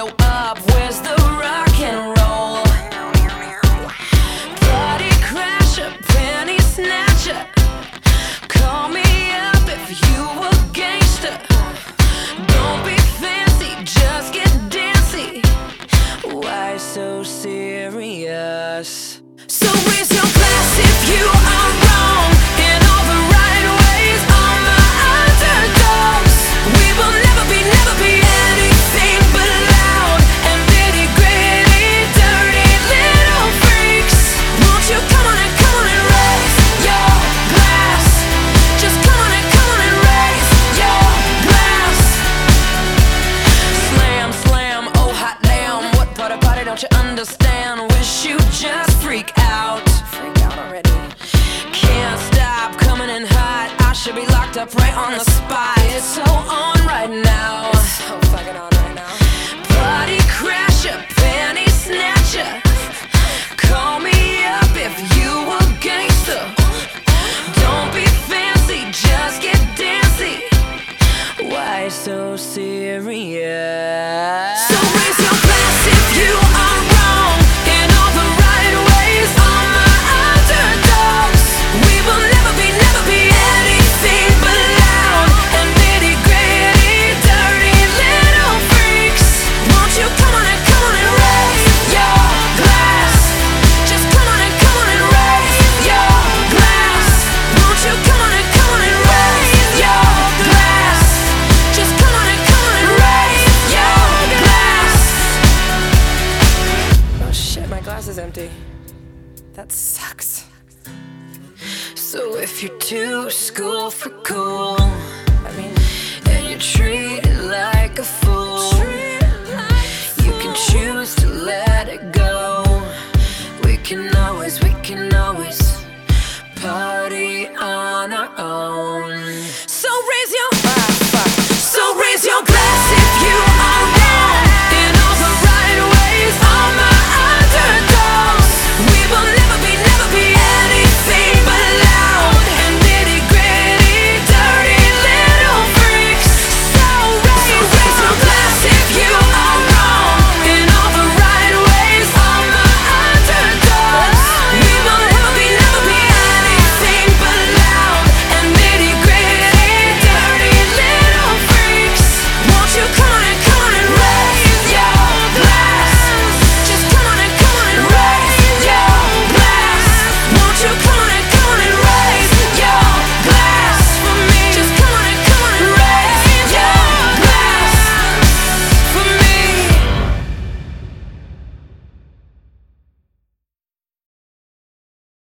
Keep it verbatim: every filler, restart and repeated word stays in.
yo up, where's the rock and roll? Party crasher, penny snatcher, call me up if you a gangster. Don't be fancy, just get dancy. Why so serious? So raise your glass if you are wrong in all the right ways. All my underdogs, we will never be, never be anything but loud and nitty gritty, dirty little freaks. Won't you come on and come on and raise your glass? Just come on and come on and raise your glass. Slam, slam, oh hot damn, what part of party don't you understand? Wish you just freak out. Freak out already. Can't stop coming in hot. I should be locked up right on the spot. It's so on right now. It's so fucking on right now. Party crasher, penny snatcher, call me up if you a gangster. Don't be fancy, just get dancy. Why so serious? So raise your glass if you are wrong in all the right ways. All my underdogs, we will never be, never be anything but loud and nitty gritty, dirty little freaks. Won't you come on and come on and raise your glass? Just come on and come on and raise your glass. Won't you come on and come on and raise your glass? Just come on and come on and raise your glass. Oh shit, my glass is empty. That sucks. So if you're too school for cool,